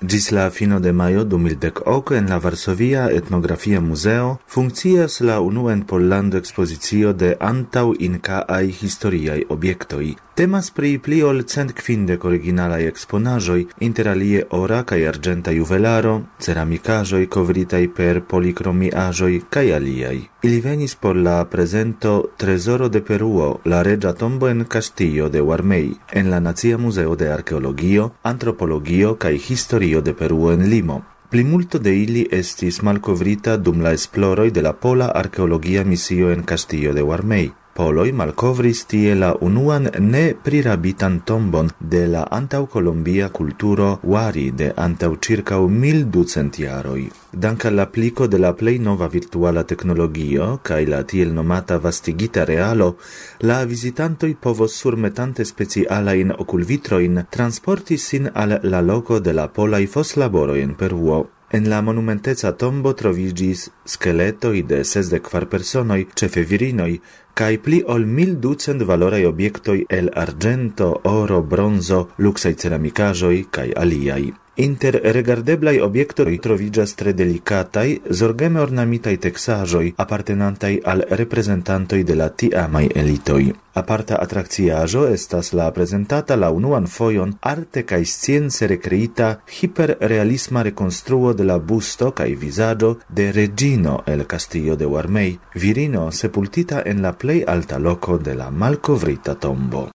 Gis la fino de majo 2010 en la Varsovia Etnografia Museo funkcias la unua en Pollando ekspozicio de antaŭ inkaaj historiaj objektoj. Temas pri pli ol 150 originalaj eksponaĵoj, inter alie ora kaj arĝenta juvelaro, ceramikaĵoj kovritaj per polikromiaĵoj kaj aliaj. Ili venis por la prezento Tresoro de Peruo, la reĝa tombo en Castillo de Warmey, en la Nacia Muzeo de Arkeologio, Antropologio kaj Historio de Peruo en Limo. Plimulto de ili estis malkovrita dum la esploroj de la Pola Arkeologia Misio en Castillo de Warmey. Poloj malkovris tie la unuan ne prirabitan tombon de la antaŭ-kolombia kulturo Wari de antaŭ ĉirkaŭ 1200 jaroj. Dank al apliko de la plej nova virtuala teknologio kaj la tiel nomata vastigita realo, la vizitantoj povos surmetante specialajn okulvitrojn transporti sin al la loko de la polaj foslaboroj en Peruo. En la monumenteca tombo troviĝis skeletoj de 64 personoj, ĉefe virinoj, kaj pli ol 1200 valoraj objektoj el arĝento, oro, bronzo, luksaj ceramikaĵoj kaj aliaj. Inter regardeblaj objektoj troviĝas tre delikataj, zorgeme ornamitaj teksaĵoj apartenantaj al reprezentantoj de la tiamaj elitoj. Aparta atrakciaĵo estas la prezentata la unuan fojon arte kaj science rekreita hiperrealisma rekonstruo de la busto kaj vizaĝo de Reĝino el Castillo de Warmey, virino sepultita en la plej alta loko de la malkovrita tombo.